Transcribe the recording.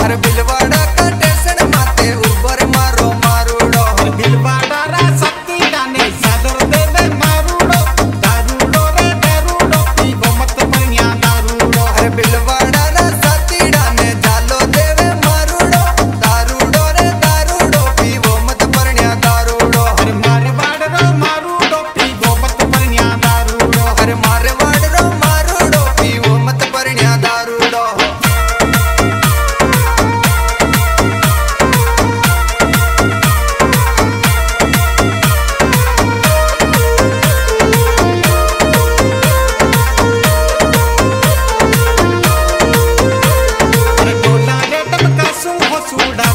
अरे बिलवाड़ा का टेंशन माते ऊपर मारो मारूड़ो बिलवाड़ा रा सत्ती डाने सादर दे दे मारूड़ो दारूड़ो रे दारूड़ो पीबो मत बढ़िया दारूड़ो अरे बिलवाड़ा रा सत्ती डाने जालो देवे मारूड़ो दारूड़ो रे दारूड़ो पीबो मत बढ़िया दारूड़ो अरे मारवाड़ रो मारूड़ो पीबो मत बढ़िया दारूड़ो अरे मारवाड़ रो मारूड़ो पीबो मत बढ़िया दारूड़ो अरे डोला रे टमका सु हो सुड़ा